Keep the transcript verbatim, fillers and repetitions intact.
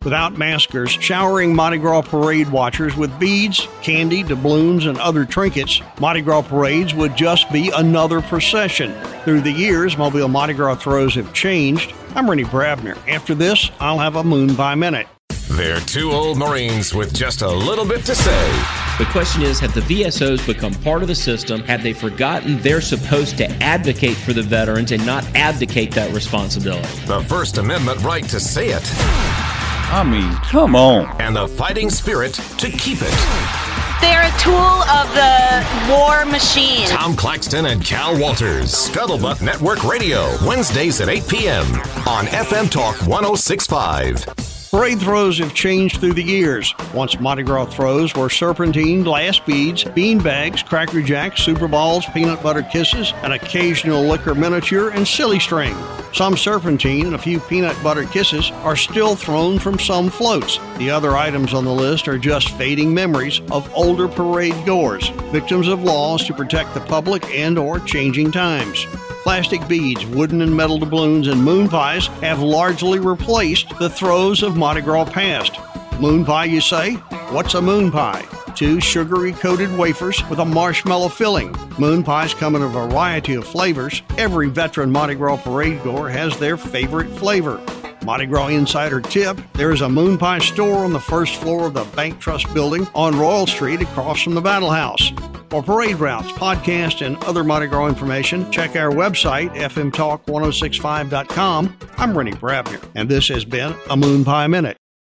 Without maskers, showering Mardi Gras parade watchers with beads, candy, doubloons, and other trinkets, Mardi Gras parades would just be another procession. Through the years, Mobile Mardi Gras throws have changed. I'm Rennie Brabner. After this, I'll have a Moon Pie Minute. They're two old Marines with just a little bit to say. The question is, have the V S Os become part of the system? Have they forgotten they're supposed to advocate for the veterans and not abdicate that responsibility? The First Amendment right to say it. I mean, come on. And the fighting spirit to keep it. They're a tool of the war machine. Tom Claxton and Cal Walters. Scuttlebutt Network Radio. Wednesdays at eight p.m. on F M Talk one oh six point five. Parade throws have changed through the years. Once Mardi Gras throws were serpentine, glass beads, bean bags, cracker jacks, super balls, peanut butter kisses, an occasional liquor miniature, and silly string. Some serpentine and a few peanut butter kisses are still thrown from some floats. The other items on the list are just fading memories of older parade goers, victims of laws to protect the public and or changing times. Plastic beads, wooden and metal doubloons, and moon pies have largely replaced the throws of Mardi Gras past. Moon pie, you say? What's a moon pie? Two sugary-coated wafers with a marshmallow filling. Moon pies come in a variety of flavors. Every veteran Mardi Gras parade goer has their favorite flavor. Mardi Gras insider tip, there is a moon pie store on the first floor of the Bank Trust building on Royal Street across from the Battle House. For parade routes, podcasts, and other Mardi Gras information, check our website, f m talk ten sixty-five dot com. I'm Rennie Brabner, and this has been a Moon Pie Minute.